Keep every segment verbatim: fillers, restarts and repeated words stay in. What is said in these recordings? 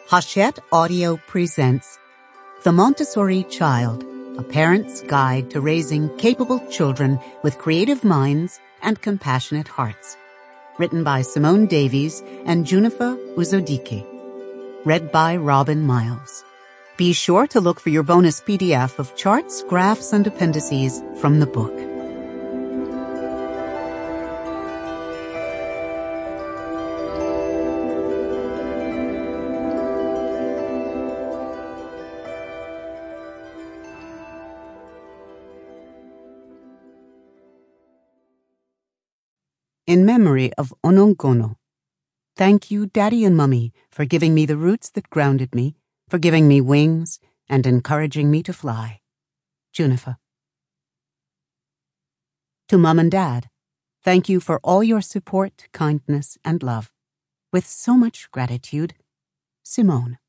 Hachette Audio presents The Montessori Child, a parent's guide to raising capable children with creative minds and compassionate hearts. Written by Simone Davies and Junifer Uzodike. Read by Robin Miles. Be sure to look for your bonus P D F of charts, graphs, and appendices from the book. In memory of Onongono. Thank you, Daddy and Mummy, for giving me the roots that grounded me, for giving me wings and encouraging me to fly. Junifer. To Mum and Dad, thank you for all your support, kindness, and love. With so much gratitude, Simone.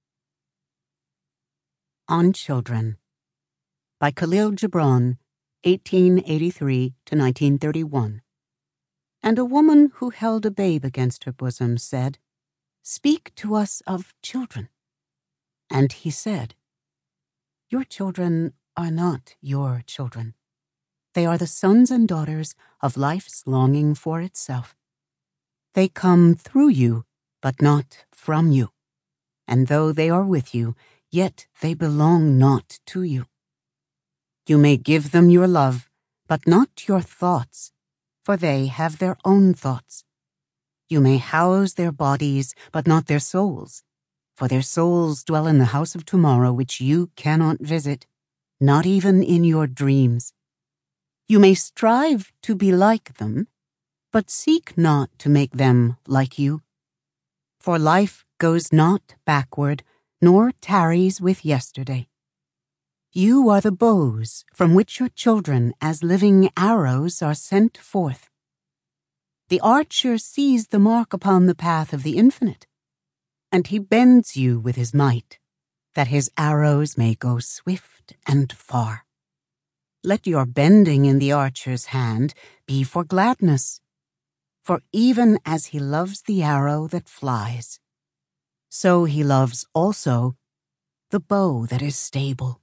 On Children. By Khalil Gibran, eighteen eighty-three to nineteen thirty-one. And a woman who held a babe against her bosom said, "Speak to us of children." And he said, "Your children are not your children. They are the sons and daughters of life's longing for itself. They come through you, but not from you. And though they are with you, yet they belong not to you. You may give them your love, but not your thoughts, for they have their own thoughts. You may house their bodies, but not their souls, for their souls dwell in the house of tomorrow which you cannot visit, not even in your dreams. You may strive to be like them, but seek not to make them like you. For life goes not backward, nor tarries with yesterday. You are the bows from which your children as living arrows are sent forth. The archer sees the mark upon the path of the infinite, and he bends you with his might, that his arrows may go swift and far. Let your bending in the archer's hand be for gladness, for even as he loves the arrow that flies, so he loves also the bow that is stable.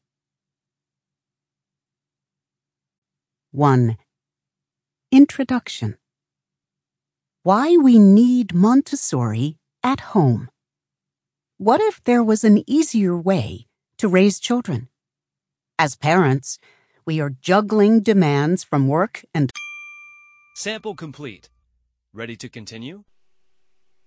one. Introduction. Why we need Montessori at home. What if there was an easier way to raise children? As parents, we are juggling demands from work and... Sample complete. Ready to continue?